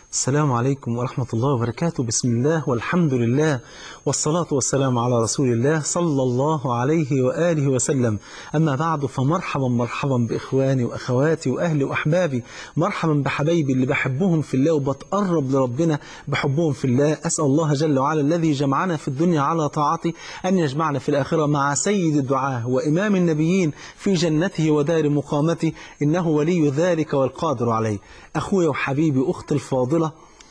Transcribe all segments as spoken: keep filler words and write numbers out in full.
السلام عليكم ورحمة الله وبركاته. بسم الله والحمد لله والصلاة والسلام على رسول الله صلى الله عليه وآله وسلم. أما بعد، فمرحبا مرحبا بإخواني وأخواتي وأهلي وأحبابي، مرحبا بحبايبي اللي بحبهم في الله وبتقرب لربنا بحبهم في الله. أسأل الله جل وعلا الذي جمعنا في الدنيا على طاعته أن يجمعنا في الآخرة مع سيد الدعاة وإمام النبيين في جنته ودار مقامته، إنه ولي ذلك والقادر عليه. أخويا وحبيبي أختي الفاضلة،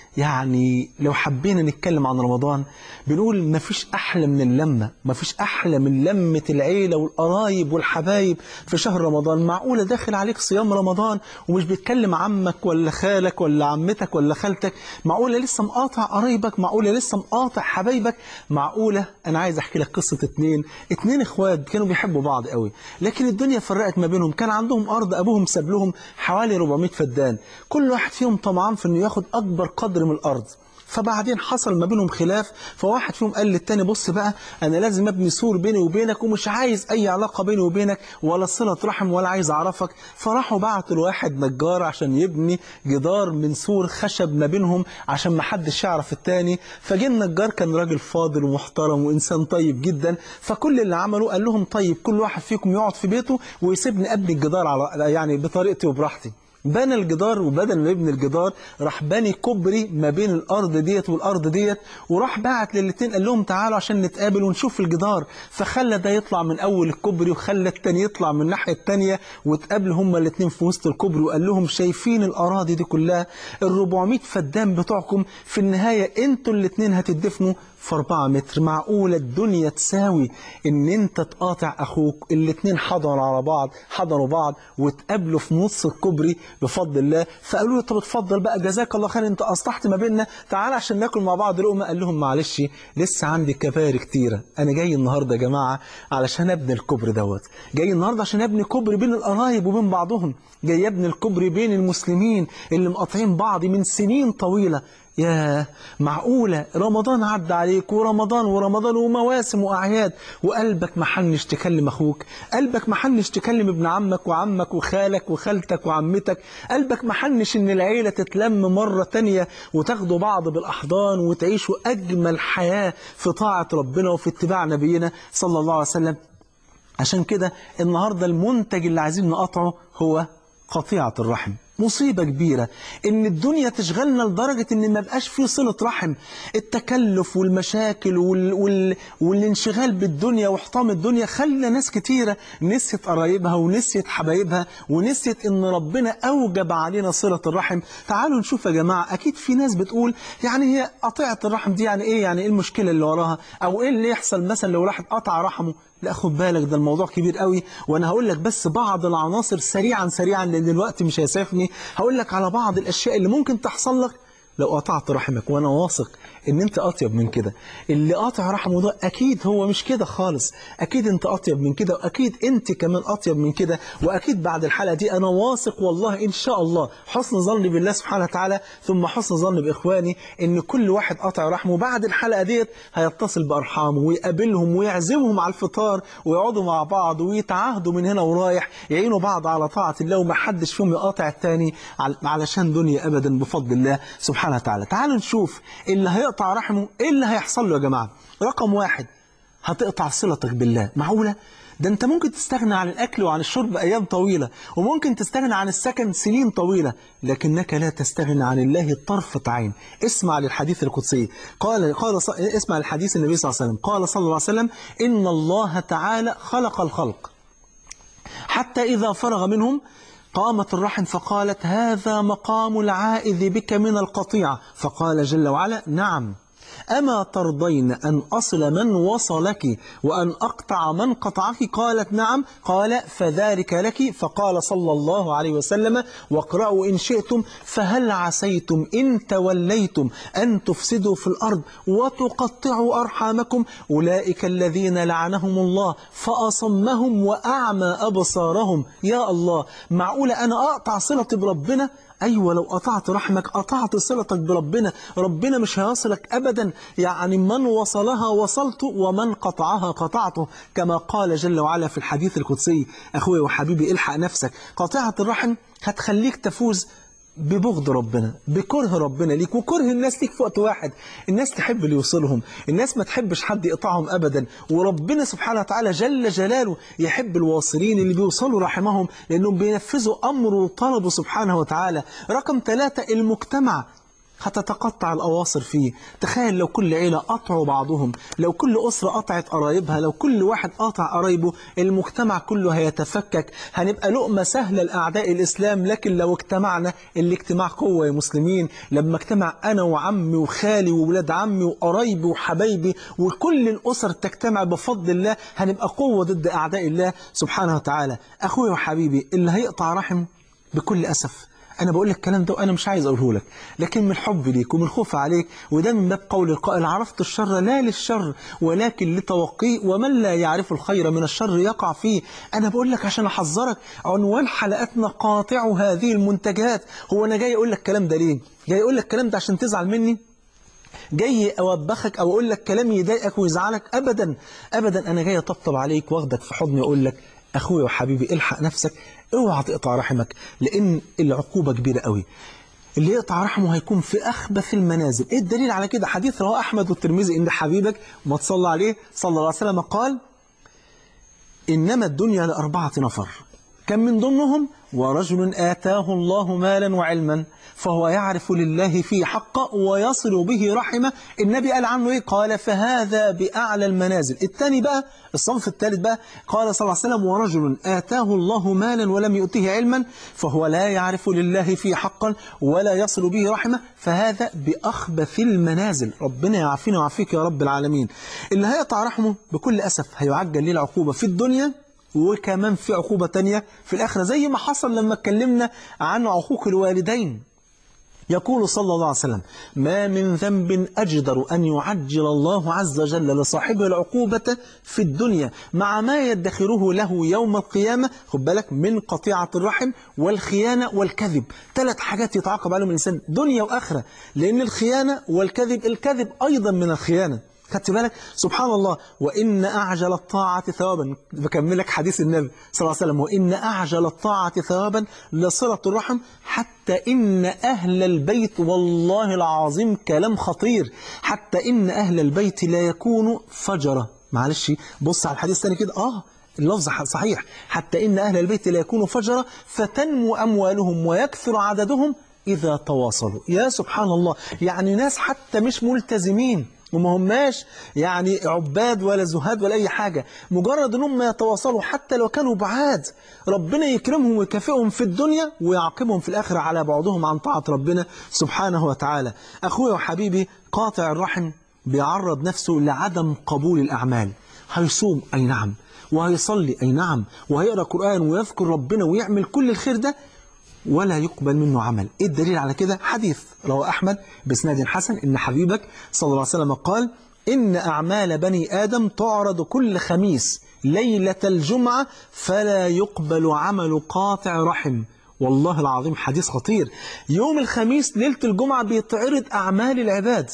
يعني لو حبينا نتكلم عن رمضان بنقول مفيش أحلى من اللمة، مفيش أحلى من لمة العيلة والقرايب والحبايب في شهر رمضان. معقولة داخل عليك صيام رمضان ومش بتكلم عمك ولا خالك ولا عمتك ولا خالتك؟ معقولة لسه مقاطع قرايبك؟ معقولة لسه مقاطع حبايبك؟ معقولة؟ أنا عايز أحكي لك قصة اتنين اتنين إخوات كانوا بيحبوا بعض قوي، لكن الدنيا فرقت ما بينهم. كان عندهم أرض أبوهم ساب لهم حوالي أربعمائة فدان، كل واحد فيهم طمعان في إنه ياخد أكبر قدر من الأرض. فبعدين حصل ما بينهم خلاف، فواحد فيهم قال للتاني بص بقى، أنا لازم أبني سور بيني وبينك ومش عايز أي علاقة بيني وبينك ولا صلة رحم ولا عايز أعرفك. فراحوا بعتوا لواحد نجار عشان يبني جدار من سور خشب ما بينهم عشان ما حدش يعرف التاني. فجه النجار كان راجل فاضل ومحترم وإنسان طيب جدا، فكل اللي عمله قال لهم طيب كل واحد فيكم يقعد في بيته ويسيبني أبني الجدار على يعني بطريقتي وبراحتي. بنى الجدار، وبدل ما يبني الجدار راح بني كوبري ما بين الارض ديت والارض ديت، وراح بعت للاتنين قال لهم تعالوا عشان نتقابل ونشوف الجدار. فخلى ده يطلع من اول الكوبري وخلى التاني يطلع من الناحيه التانيه، واتقابلوا هما الاتنين في وسط الكوبري وقال لهم شايفين الاراضي دي كلها، ال أربعمائة فدان بتوعكم في النهايه انتوا الاتنين هتدفنوا في أربعة متر. معقولة الدنيا تساوي ان انت تقاطع اخوك؟ الاتنين حضروا على بعض، حضروا بعض واتقابلوا في نص الكوبري بفضل الله. فقالوا له طب اتفضل بقى جزاك الله خير، انت اصلحت ما بيننا، تعال عشان ناكل مع بعض لقمه. قال لهم معلش لسه عندي كباري كتيره، انا جاي النهارده يا جماعه علشان ابني الكوبري دوت، جاي النهارده عشان ابني كوبري بين القرايب وبين بعضهم، جاي ابني الكوبري بين المسلمين اللي مقاطعين بعض من سنين طويله. يا معقولة رمضان عدى عليك ورمضان ورمضان ومواسم وأعياد وقلبك محنش تكلم أخوك؟ قلبك محنش تكلم ابن عمك وعمك وخالك وخالتك وعمتك؟ قلبك محنش إن العيلة تتلم مرة تانية وتاخدوا بعض بالأحضان وتعيشوا أجمل حياة في طاعة ربنا وفي اتباع نبينا صلى الله عليه وسلم؟ عشان كده النهاردة المنتج اللي عايزين نقطعه هو قطيعة الرحم. مصيبة كبيرة إن الدنيا تشغلنا لدرجة إن ما بقاش فيه صلة رحم. التكلف والمشاكل وال... وال... والانشغال بالدنيا وحطام الدنيا خلى ناس كتيرة نسيت قرايبها ونسيت حبايبها ونسيت إن ربنا أوجب علينا صلة الرحم. تعالوا نشوف يا جماعة، أكيد في ناس بتقول يعني هي قطيعة الرحم دي يعني إيه؟ يعني إيه المشكلة اللي وراها؟ أو إيه اللي يحصل مثلا لو واحد قطع رحمه؟ لا خد بالك، ده الموضوع كبير قوي، وانا هقول لك بس بعض العناصر سريعا سريعا لان الوقت مش هيسعفني. هقول لك على بعض الاشياء اللي ممكن تحصل لك لو قطعت رحمك، وانا واثق ان انت اطيب من كده. اللي قاطع رحمه ده اكيد هو مش كده خالص، اكيد انت اطيب من كده، واكيد انت كمان اطيب من كده. واكيد بعد الحلقه دي انا واثق والله ان شاء الله، حسن ظني بالله سبحانه وتعالى ثم حسن ظني باخواني، ان كل واحد قاطع رحمه بعد الحلقه ديت هيتصل بارحامه ويقابلهم ويعزمهم على الفطار ويقعدوا مع بعض ويتعاهدوا من هنا ورايح يعينوا بعض على طاعه الله، ومحدش فيهم يقاطع الثاني علشان دنيا ابدا بفضل الله سبحانه وتعالى. تعالوا نشوف اللي هيقطع رحمه ايه اللي هيحصل له يا جماعه. رقم واحد، هتقطع صلتك بالله. معقوله؟ ده انت ممكن تستغنى عن الاكل وعن الشرب ايام طويله، وممكن تستغنى عن السكن سنين طويله، لكنك لا تستغنى عن الله طرفه عين. اسمع للحديث القدسي، قال قال اسمع للحديث النبي صلى الله عليه وسلم، قال صلى الله عليه وسلم: ان الله تعالى خلق الخلق حتى اذا فرغ منهم قامت الرحم فقالت: هذا مقام العائذ بك من القطيعة. فقال جل وعلا: نعم، أما ترضين أن أصل من وصلك وأن أقطع من قطعك؟ قالت: نعم. قال: فذلك لك. فقال صلى الله عليه وسلم: واقرأوا إن شئتم: فهل عسيتم إن توليتم أن تفسدوا في الأرض وتقطعوا أرحامكم؟ أولئك الذين لعنهم الله فأصمهم وأعمى أبصارهم. يا الله، معقولة أنا أقطع صلتي بربنا؟ أيوة، لو قطعت رحمك قطعت صلتك بربنا، ربنا مش هيصلك أبدا. يعني من وصلها وصلته ومن قطعها قطعته، كما قال جل وعلا في الحديث القدسي. أخوي وحبيبي الحق نفسك، قطيعة الرحم هتخليك تفوز ببغض ربنا، بكره ربنا ليك وكره الناس ليك في وقت واحد. الناس تحب اللي يوصلهم، الناس ما تحبش حد يقطعهم أبدا، وربنا سبحانه وتعالى جل جلاله يحب الواصلين اللي بيوصلوا رحمهم لأنهم بينفذوا أمره وطلبه سبحانه وتعالى. رقم ثلاثة، المجتمع هتتقطع الأواصر فيه. تخيل لو كل عيلة قطعوا بعضهم، لو كل أسرة قطعت قرايبها، لو كل واحد قطع قرايبه، المجتمع كله هيتفكك، هنبقى لقمة سهلة لأعداء الإسلام. لكن لو اجتمعنا، الاجتماع قوة يا مسلمين، لما اجتمع أنا وعمي وخالي وولاد عمي وقرايبي وحبايبي وكل الأسر تجتمع بفضل الله، هنبقى قوة ضد أعداء الله سبحانه وتعالى. أخوي وحبيبي، اللي هيقطع رحم بكل أسف، أنا بقول لك الكلام ده وأنا مش عايز أقوله لك، لكن من حب ليك ومن خوف عليك، وده من باب قول القائل: عرفت الشر لا للشر ولكن لتوقيه، ومن لا يعرف الخير من الشر يقع فيه. أنا بقول لك عشان أحذرك. عنوان حلقتنا: قاطع هذه المنتجات. هو أنا جاي أقول لك الكلام ده ليه؟ جاي أقول لك الكلام ده عشان تزعل مني؟ جاي أوبخك أو أقول لك كلام يضايقك ويزعلك؟ أبدا أبدا، أنا جاي أطبطب عليك واخدك في حضني وأقول لك: أخوي وحبيبي، الحق نفسك، اوعى تقطع رحمك، لأن العقوبة كبيرة قوي. اللي يقطع رحمه هيكون في أخبث المنازل. إيه الدليل على كده؟ حديث رواه أحمد والترمذي إن حبيبك ما تصلى عليه صلى الله عليه وسلم قال: إنما الدنيا لأربعة نفر، كم من ضمنهم: ورجل آتاه الله مالا وعلما فهو يعرف لله فيه حقا ويصل به رحمه. النبي قال عنه إيه؟ قال: فهذا بأعلى المنازل. الثاني بقى، الصنف الثالث بقى، قال صلى الله عليه وسلم: ورجل آتاه الله مالا ولم يؤته علما فهو لا يعرف لله فيه حقا ولا يصل به رحمه، فهذا بأخبث المنازل. ربنا يعافينا ويعافيك يا رب العالمين. اللي هيقطع رحمه بكل أسف هيعجل ليه العقوبة في الدنيا، وكمان في عقوبة تانية في الآخرة، زي ما حصل لما اتكلمنا عن عقوق الوالدين. يقول صلى الله عليه وسلم: ما من ذنب أجدر أن يعجل الله عز وجل لصاحبه العقوبة في الدنيا مع ما يدخره له يوم القيامة. خد بالك، من قطيعة الرحم والخيانة والكذب. ثلاث حاجات يتعاقب عليهم الإنسان دنيا وآخرة، لأن الخيانة والكذب، الكذب أيضا من الخيانة. خدت بالك؟ سبحان الله. وإن أعجل الطاعة ثوابا، بكملك حديث النبي صلى الله عليه وسلم: وإن أعجل الطاعة ثوابا لصلة الرحم، حتى إن أهل البيت، والله العظيم كلام خطير، حتى إن أهل البيت لا يكونوا فجرة. معلش بص على الحديث الثاني كده، آه اللفظ صحيح، حتى إن أهل البيت لا يكونوا فجرة فتنمو أموالهم ويكثر عددهم إذا تواصلوا. يا سبحان الله، يعني ناس حتى مش ملتزمين وما هماش يعني عباد ولا زهاد ولا أي حاجة، مجرد أنهم يتواصلوا حتى لو كانوا بعاد، ربنا يكرمهم ويكافئهم في الدنيا ويعاقبهم في الآخرة على بعضهم عن طاعة ربنا سبحانه وتعالى. أخوي وحبيبي، قاطع الرحم بيعرض نفسه لعدم قبول الأعمال. هيصوم أي نعم، وهيصلي أي نعم، وهيقرأ قرآن ويذكر ربنا ويعمل كل الخير ده، ولا يقبل منه عمل. إيه الدليل على كده؟ حديث رواه أحمد بإسناد حسن إن حبيبك صلى الله عليه وسلم قال: إن أعمال بني آدم تعرض كل خميس ليلة الجمعة فلا يقبل عمل قاطع رحم. والله العظيم حديث خطير. يوم الخميس ليلة الجمعة بيتعرض أعمال العباد،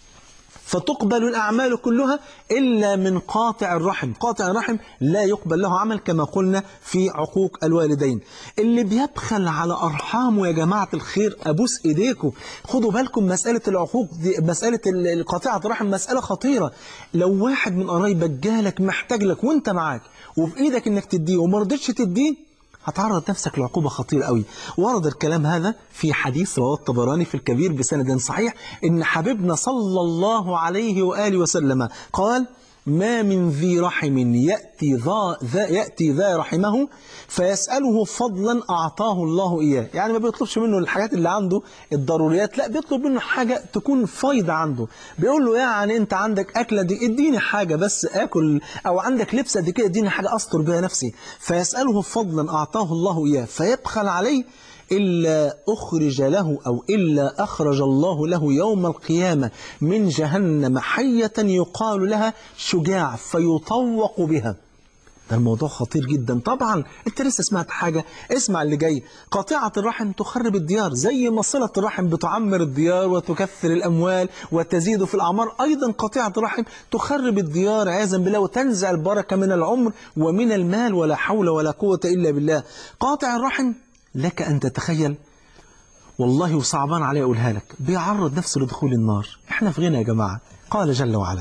فتقبل الأعمال كلها إلا من قاطع الرحم. قاطع الرحم لا يقبل له عمل، كما قلنا في عقوق الوالدين. اللي بيبخل على أرحامه يا جماعة الخير، أبوس إيديكم خدوا بالكم، مسألة العقوق دي، مسألة قاطعة الرحم مسألة خطيرة. لو واحد من قرايبك جالك محتاج لك وانت معاك وفي إيدك إنك تديه وما رضيتش تديه، هتعرض نفسك لعقوبة خطيرة قوي. ورد الكلام هذا في حديث رواه الطبراني في الكبير بسند صحيح إن حبيبنا صلى الله عليه وآله وسلم قال: ما من ذي رحم يأتي ذا, ذا, يأتي ذا رحمه فيسأله فضلا أعطاه الله إياه. يعني ما بيطلبش منه الحاجات اللي عنده الضروريات، لا بيطلب منه حاجة تكون فايدة عنده. بيقول له: يعني أنت عندك أكلة دي، اديني حاجة بس أكل، أو عندك لبسة دي كده، اديني حاجة أستر بها نفسي. فيسأله فضلا أعطاه الله إياه فيبخل عليه، إلا أخرج له أو إلا أخرج الله له يوم القيامة من جهنم حية يقال لها شجاع فيطوق بها. ده الموضوع خطير جدا. طبعا انت لسه سمعت حاجة، اسمع اللي جاي. قاطعة الرحم تخرب الديار، زي ما صلة الرحم بتعمر الديار وتكثر الأموال وتزيد في الأعمار، أيضا قاطعة الرحم تخرب الديار عياذا بالله وتنزع البركة من العمر ومن المال، ولا حول ولا قوة إلا بالله. قاطع الرحم لك أن تتخيل والله وصعبان علي أقولها لك، بيعرض نفسه لدخول النار. احنا في غنى يا جماعة. قال جل وعلا: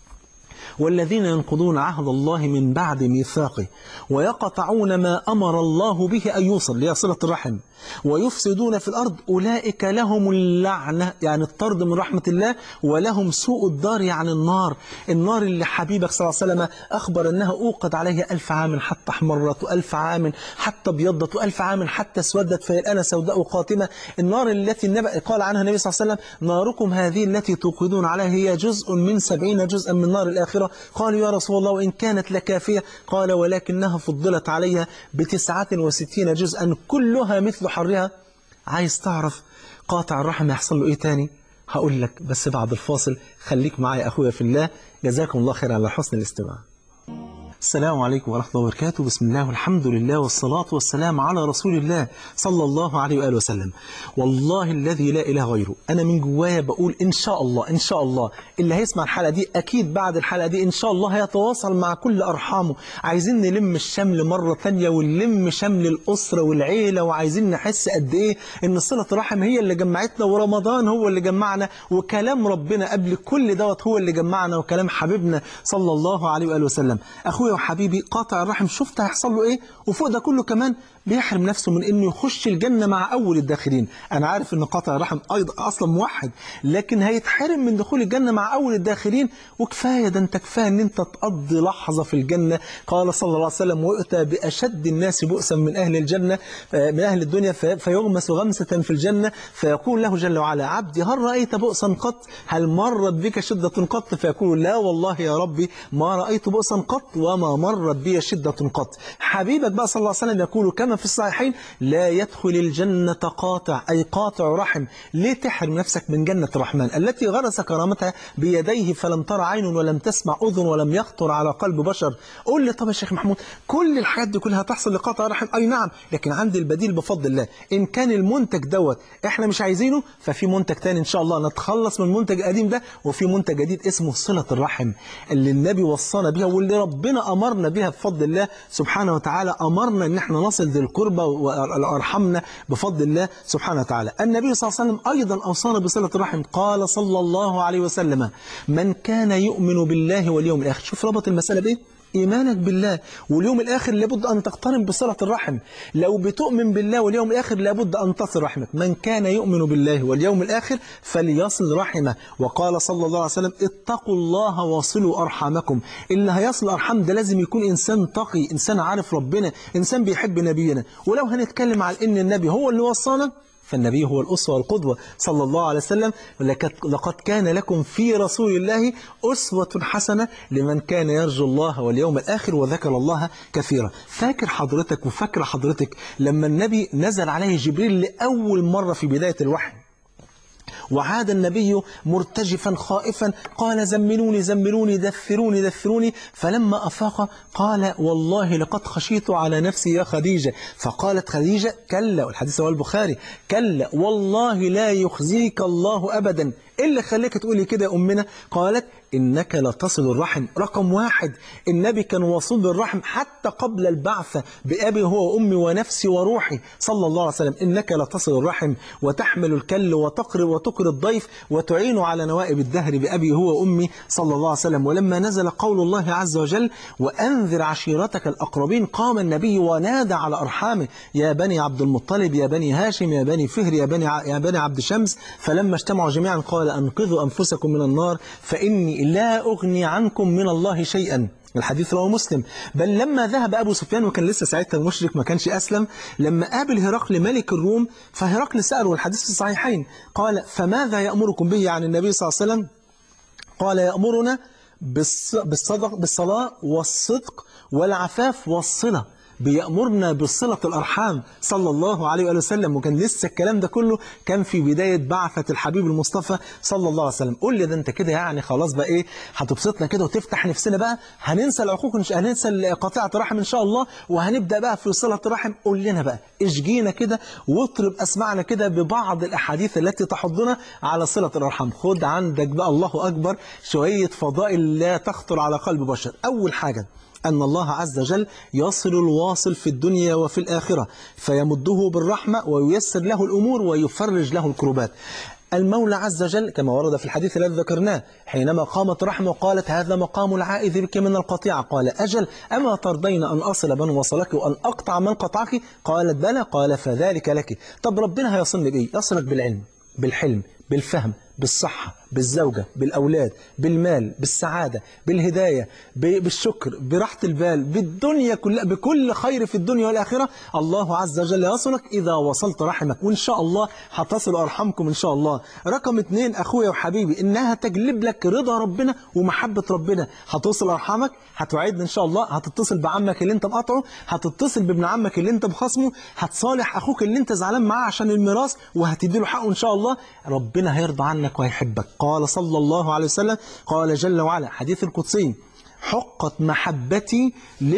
والذين ينقضون عهد الله من بعد ميثاقه ويقطعون ما أمر الله به أن يوصل لصلة الرحم ويفسدون في الأرض أولئك لهم اللعنة، يعني الطرد من رحمة الله، ولهم سوء الدار، يعني النار. النار اللي حبيبك صلى الله عليه وسلم أخبر أنها أوقد عليها ألف عام حتى احمرت، وألف عام حتى ابيضت، وألف عام حتى اسودت فهي الآن سوداء قاتمة. النار التي النبي قال عنها النبي صلى الله عليه وسلم: ناركم هذه التي توقدون عليها هي جزء من سبعين جزءا من نار الآخرة. قالوا: يا رسول الله وإن كانت لكافية؟ قال: ولكنها فضلت عليها بتسعة وستين جزءا كلها مثل حرها. عايز تعرف قاطع الرحم يحصل له إيه تاني؟ هقول لك بس بعد الفاصل. خليك معايا أخويا في الله. جزاكم الله خير على حسن الاستماع. السلام عليكم ورحمة الله وبركاته. بسم الله والحمد لله والصلاة والسلام على رسول الله صلى الله عليه وآله وسلم. والله الذي لا إله غيره، أنا من جوايا بقول إن شاء الله إن شاء الله اللي هيسمع الحلقة دي أكيد بعد الحلقة دي إن شاء الله هيتواصل مع كل أرحامه. عايزين نلم الشمل مرة ثانية، ونلم شمل الأسرة والعيلة، وعايزين نحس قد إيه إن صلة الرحم هي اللي جمعتنا، ورمضان هو اللي جمعنا، وكلام ربنا قبل كل دوت هو اللي جمعنا، وكلام حبيبنا صلى الله عليه وآله وسلم. أخويا وحبيبي، قاطع الرحم شفت هيحصل له ايه؟ وفوق ده كله كمان بيحرم نفسه من انه يخش الجنة مع اول الداخلين. انا عارف ان قاطع الرحم ايضا اصلا موحد، لكن هيتحرم من دخول الجنة مع اول الداخلين. وكفايه ده، انت كفايه ان انت تقضي لحظة في الجنة. قال صلى الله عليه وسلم: ويؤتى باشد الناس بؤسا من اهل الجنة من اهل الدنيا فيغمس غمسة في الجنة فيقول له جل وعلا: عبدي هل رأيت بؤسا قط؟ هل مرت بك شدة قط؟ فيقول: لا والله يا ربي ما رأيت بؤسا قط وما مرت بي شدة قط. حبيبك بقى صلى الله عليه وسلم يقول كما في الصحيحين: لا يدخل الجنة قاطع، أي قاطع رحم. ليه تحرم نفسك من جنة الرحمن التي غرس كرامتها بيديه فلم تر عين ولم تسمع أذن ولم يخطر على قلب بشر؟ قول لي طب يا شيخ محمود كل الحاجات دي كلها هتحصل لقاطع رحم؟ أي نعم، لكن عندي البديل بفضل الله. إن كان المنتج دوت إحنا مش عايزينه، ففي منتج تاني إن شاء الله نتخلص من المنتج القديم ده، وفي منتج جديد اسمه صلة الرحم اللي النبي وصانا بها واللي ربنا أمرنا بها بفضل الله سبحانه وتعالى. أمرنا إن احنا نصل ذي القربى وأرحمنا بفضل الله سبحانه وتعالى. النبي صلى الله عليه وسلم أيضا أوصانا بصلة الرحم. قال صلى الله عليه وسلم: من كان يؤمن بالله واليوم الآخر. شوف ربط المسألة بإيه؟ إيمانك بالله واليوم الآخر لابد أن تقترن بصلة الرحم. لو بتؤمن بالله واليوم الآخر لابد أن تصل رحمك. من كان يؤمن بالله واليوم الآخر فليصل رحمه. وقال صلى الله عليه وسلم: اتقوا الله وصلوا أرحامكم. اللي هيصل أرحام ده لازم يكون إنسان تقي، إنسان عارف ربنا، إنسان بيحب نبينا. ولو هنتكلم على إن النبي هو اللي وصانا، فالنبي هو الأسوة والقدوة صلى الله عليه وسلم. لقد كان لكم في رسول الله أسوة حسنة لمن كان يرجو الله واليوم الآخر وذكر الله كثيرا. فاكر حضرتك وفاكر حضرتك لما النبي نزل عليه جبريل لأول مرة في بداية الوحي، وعاد النبي مرتجفا خائفا، قال: زملوني زملوني دثروني دثروني. فلما أفاق قال: والله لقد خشيت على نفسي يا خديجة. فقالت خديجة: كلا، والحديث هو البخاري: كلا والله لا يخزيك الله أبدا. إيه اللي خليك تقولي كده يا أمنا؟ قالت: إنك لتصل الرحم. رقم واحد، النبي كان وصول بالرحم حتى قبل البعثة، بأبي هو وأمي ونفسي وروحي صلى الله عليه وسلم. إنك لتصل الرحم وتحمل الكل وتقري وتقري الضيف وتعين على نوائب الدهر، بأبي هو وأمي صلى الله عليه وسلم. ولما نزل قول الله عز وجل: وأنذر عشيرتك الأقربين، قام النبي ونادى على أرحامه: يا بني عبد المطلب، يا بني هاشم، يا بني فهر، يا بني ع... يا بني عبد شمس. فلما اجتمعوا جميعا قال: أنقذوا أنفسكم من النار فإني لا أغني عنكم من الله شيئا. الحديث رواه مسلم. بل لما ذهب أبو سفيان، وكان لسه ساعتها مشرك ما كانش أسلم، لما قابل هرقل ملك الروم، فهرقل سأله، والحديث في الصحيحين، قال: فماذا يأمركم به عن النبي صلى الله عليه وسلم؟ قال: يأمرنا بالصدق بالصلاة والصدق والعفاف والصلة. بيأمرنا بصلة الأرحام صلى الله عليه وآله وسلم. وكان لسه الكلام ده كله كان في بداية بعثة الحبيب المصطفى صلى الله عليه وسلم. قول لي ده انت كده يعني خلاص بقى ايه هتبسطنا كده وتفتح نفسنا بقى، هننسى العقوق، هننسى قطيعة الرحم ان شاء الله، وهنبدأ بقى في صلة الرحم. قول لنا بقى، اشجينا كده واطرب اسمعنا كده ببعض الأحاديث التي تحضنا على صلة الأرحام. خد عندك بقى الله أكبر شوية فضائل لا تخطر على قلب بشر. أول حاجة أن الله عز وجل يصل الواصل في الدنيا وفي الآخرة فيمده بالرحمة وييسر له الأمور ويفرج له الكربات. المولى عز وجل كما ورد في الحديث الذي ذكرناه حينما قامت رحمه وقالت هذا مقام العائذ بك من القطيعة، قال أجل أما ترضين أن أصل من وصلك وأن أقطع من قطعك؟ قالت بلى، قال فذلك لك. طب ربنا هيصلني بإيه؟ يصلك بالعلم، بالحلم، بالفهم، بالصحة، بالزوجة، بالأولاد، بالمال، بالسعادة، بالهداية، بالشكر، براحة البال، بالدنيا كلها، بكل خير في الدنيا والآخرة. الله عز وجل يصلك إذا وصلت رحمك، وإن شاء الله هتصل أرحمكم إن شاء الله. رقم اثنين أخويا وحبيبي، إنها تجلب لك رضا ربنا ومحبة ربنا. هتوصل أرحمك، هتوعدنا إن شاء الله، هتتصل بعمك اللي أنت مقاطعه، هتتصل بابن عمك اللي أنت بخصمه، هتصالح أخوك اللي أنت زعلان معاه عشان الميراث وهتديله حقه إن شاء الله. ربنا هيرضى عنك وهيحبك. قال صلى الله عليه وسلم، قال جل وعلا حديث القدسي: حقت محبتي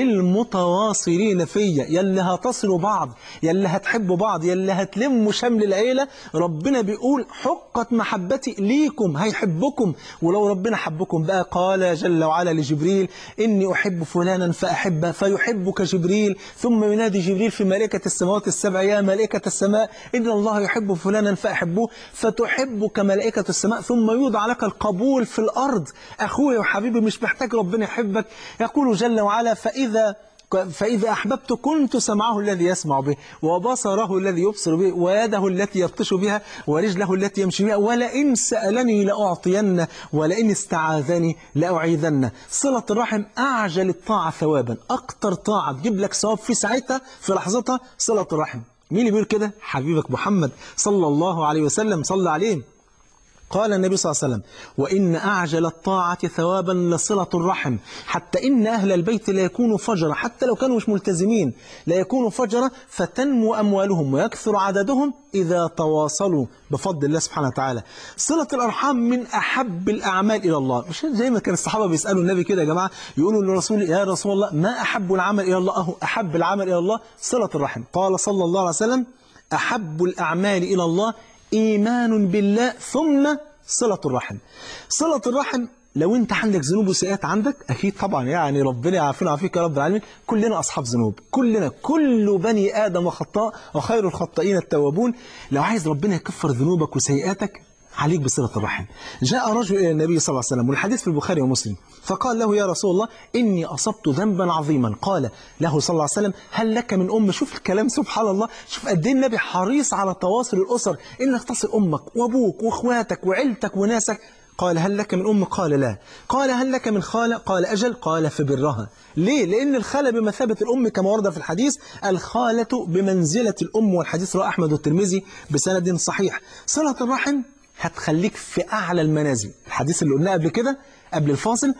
للمتواصلين فيا. يلي هتصلوا بعض، يلي هتحبوا بعض، يلي هتلموا شمل العيلة، ربنا بيقول حقت محبتي ليكم، هيحبكم. ولو ربنا حبكم بقى، قال جل وعلا لجبريل: إني أحب فلانا فأحبه فيحبك جبريل. ثم ينادي جبريل في ملائكة السماوات السبع: يا ملائكة السماء إن الله يحب فلانا فأحبوه، فتحبك ملائكة السماء. ثم يوضع لك القبول في الأرض. أخوي وحبيبي، مش محتاج ربنا يحبك. يقول جل وعلا: فإذا فإذا أحببت كنت سمعه الذي يسمع به، وبصره الذي يبصر به، ويده التي يبطش بها، ورجله التي يمشي بها، ولئن سألني لأعطين، ولئن استعاذني لأعيذن. صلة الرحم أعجل الطاعة ثوابا، أكتر طاعة تجيب لك ثواب في ساعتها في لحظتها صلة الرحم. مين اللي بيقول كده؟ حبيبك محمد صلى الله عليه وسلم، صلى عليه. قال النبي صلى الله عليه وسلم: وإن أعجل الطاعة ثوابا لصلة الرحم، حتى إن أهل البيت لا يكونوا فجرة، حتى لو كانوا مش ملتزمين لا يكونوا فجرة، فتنمو أموالهم ويكثر عددهم إذا تواصلوا بفضل الله سبحانه وتعالى. صلة الأرحام من أحب الأعمال إلى الله. مش زي ما كان الصحابة بيسألوا النبي كده يا جماعة، يقولوا للرسول: يا رسول الله ما أحب العمل إلى الله؟ أهو أحب العمل إلى الله صلة الرحم. قال صلى الله عليه وسلم: أحب الأعمال إلى الله إيمان بالله ثم صلة الرحم. صلة الرحم، لو انت عندك ذنوب وسيئات عندك، اكيد طبعا يعني ربنا يعافينا ويعافيك يا رب العالمين، كلنا اصحاب ذنوب، كلنا، كل بني ادم خطاء وخير الخطائين التوابون. لو عايز ربنا يكفر ذنوبك وسيئاتك، عليك بصلة الرحم. جاء رجل إلى النبي صلى الله عليه وسلم، والحديث في البخاري ومسلم، فقال له: يا رسول الله إني أصبت ذنبا عظيما. قال له صلى الله عليه وسلم: هل لك من أم؟ شوف الكلام سبحان الله، شوف قد ايه النبي حريص على تواصل الأسر، إنك تصل أمك وأبوك وأخواتك وعيلتك وناسك. قال: هل لك من أم؟ قال: لا. قال: هل لك من خالة؟ قال: أجل. قال: فبرها. ليه؟ لأن الخالة بمثابة الأم كما ورد في الحديث: الخالة بمنزلة الأم، والحديث رواه أحمد والترمذي بسند صحيح. صلة الرحم هتخليك في أعلى المنازل. الحديث اللي قلناه قبل كده قبل الفاصل: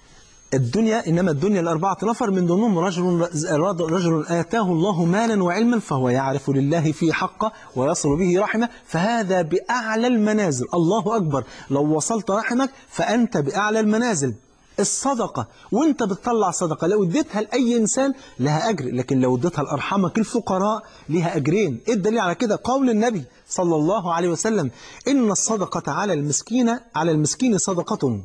الدنيا إنما الدنيا لأربعة نفر، من ضمنهم رجل رجل آتاه الله مالا وعلما فهو يعرف لله فيه حقه ويصل به رحمه، فهذا بأعلى المنازل. الله أكبر، لو وصلت رحمك فأنت بأعلى المنازل. الصدقة، وانت بتطلع صدقة لو اديتها لأي إنسان لها أجر، لكن لو اديتها لأرحامك الفقراء لها أجرين. إيه الدليل على كده؟ قول النبي صلى الله عليه وسلم: إن الصدقة على المسكين على المسكين صدقة،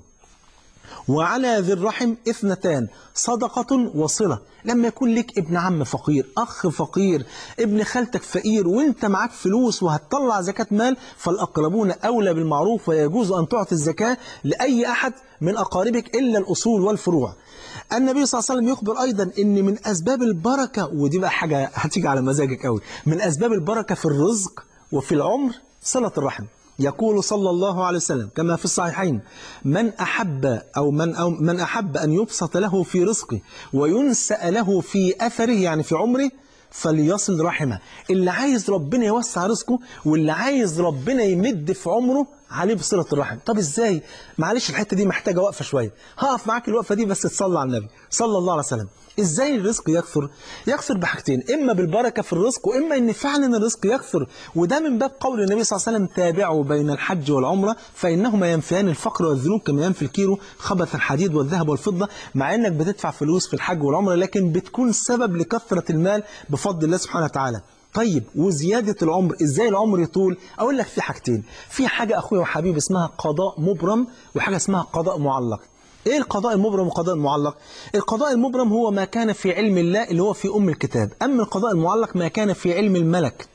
وعلى ذي الرحم اثنتان، صدقة وصلة. لما يكون لك ابن عم فقير، أخ فقير، ابن خالتك فقير، وانت معاك فلوس وهتطلع زكاة مال، فالأقربون أولى بالمعروف، ويجوز أن تعطي الزكاة لأي أحد من أقاربك إلا الأصول والفروع. النبي صلى الله عليه وسلم يخبر أيضا أن من أسباب البركة، ودي بقى حاجة هتيجي على مزاجك قوي، من أسباب البركة في الرزق وفي العمر صلة الرحم. يقول صلى الله عليه وسلم كما في الصحيحين: من أحب أو من أو من أحب أن يبسط له في رزقه وينسأ له في أثره، يعني في عمره، فليصل رحمه. اللي عايز ربنا يوسع رزقه واللي عايز ربنا يمد في عمره عليه بصلة الرحم. طب ازاي؟ معلش الحتة دي محتاجة وقفة شوية، هقف معاك الوقفة دي بس تصلي على النبي صلى الله عليه وسلم. ازاي الرزق يكثر؟ يكثر بحاجتين: اما بالبركة في الرزق، واما ان فعلا الرزق يكثر. وده من باب قول النبي صلى الله عليه وسلم: تابعوا بين الحج والعمرة فإنهما ينفيان الفقر والذنوب كما ينفي الكيلو خبث الحديد والذهب والفضة. مع انك بتدفع فلوس في الحج والعمرة، لكن بتكون سبب لكثرة المال بفضل الله سبحانه وتعالى. طيب وزيادة العمر، ازاي العمر يطول؟ اقول لك في حاجتين. في حاجة اخويا وحبيبي اسمها قضاء مبرم، وحاجة اسمها قضاء معلق. ايه القضاء المبرم والقضاء المعلق؟ القضاء المبرم هو ما كان في علم الله اللي هو في أم الكتاب، أما القضاء المعلق ما كان في علم الملك.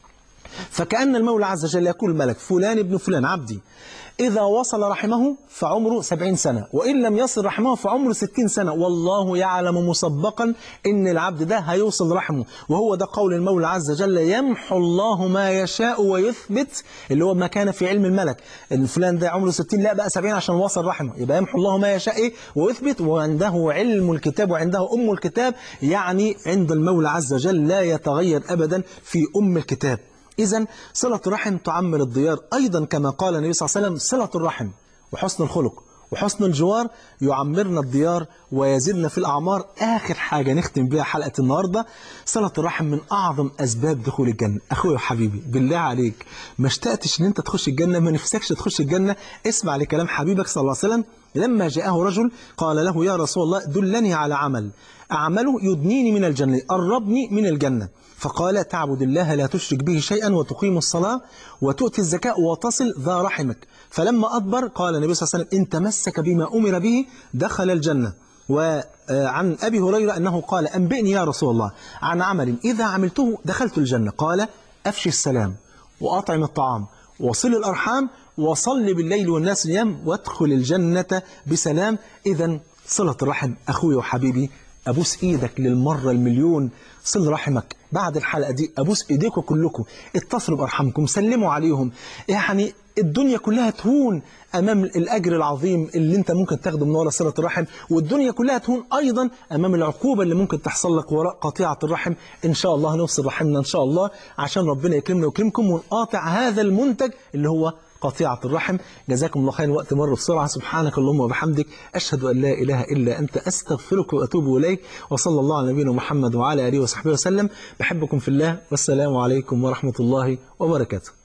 فكأن المولى عز وجل يقول الملك فلان ابن فلان عبدي إذا وصل رحمه فعمره سبعين سنة، وإن لم يصل رحمه فعمره ستين سنة، والله يعلم مسبقا إن العبد ده هيوصل رحمه. وهو ده قول المولى عز وجل يمحو الله ما يشاء ويثبت، اللي هو ما كان في علم الملك إن فلان ده عمره ستين لا بقى سبعين عشان وصل رحمه، يبقى يمحو الله ما يشاء إيه ويثبت، وعنده علم الكتاب وعنده أم الكتاب، يعني عند المولى عز وجل لا يتغير أبدا في أم الكتاب. إذن صلة الرحم تعمر الديار، أيضا كما قال النبي صلى الله عليه وسلم صلة الرحم وحسن الخلق وحسن الجوار يعمرنا الديار ويزيدنا في الأعمار. آخر حاجة نختم بها حلقة النهاردة، صلة الرحم من أعظم أسباب دخول الجنة. أخوي وحبيبي بالله عليك ما اشتقتش أن أنت تخش الجنة، ما نفسكش تخش الجنة، اسمع لكلام حبيبك صلى الله عليه وسلم لما جاءه رجل قال له يا رسول الله دلني على عمل أعمله يدنيني من الجنة، قربني من الجنة. فقال تعبد الله لا تشرك به شيئا وتقيم الصلاة وتؤتي الزكاة وتصل ذا رحمك. فلما أدبر قال النبي صلى الله عليه وسلم إن تمسك بما أمر به دخل الجنة. وعن أبي هريرة أنه قال أنبئني يا رسول الله عن عمل إذا عملته دخلت الجنة، قال أفشي السلام وأطعم الطعام وصل الأرحام وصل بالليل والناس نيام وادخل الجنة بسلام. إذن صلة الرحم أخوي وحبيبي أبوس إيدك للمرة المليون، صل رحمك. بعد الحلقة دي أبوس إيديكم كلكم، اتصلوا بأرحامكم، سلموا عليهم، يعني الدنيا كلها تهون أمام الأجر العظيم اللي أنت ممكن تاخده من وراء صلة الرحم، والدنيا كلها تهون أيضا أمام العقوبة اللي ممكن تحصل لك وراء قطيعة الرحم. إن شاء الله هنوصل رحمنا إن شاء الله عشان ربنا يكرمنا ويكرمكم ونقاطع هذا المنتج اللي هو قطيعة الرحم. جزاكم الله خير، وقت مر بسرعة. سبحانك اللهم وبحمدك أشهد أن لا إله إلا أنت أستغفرك وأتوب إليك، وصلى الله على نبينا محمد وعلى آله وصحبه وسلم. بحبكم في الله، والسلام عليكم ورحمة الله وبركاته.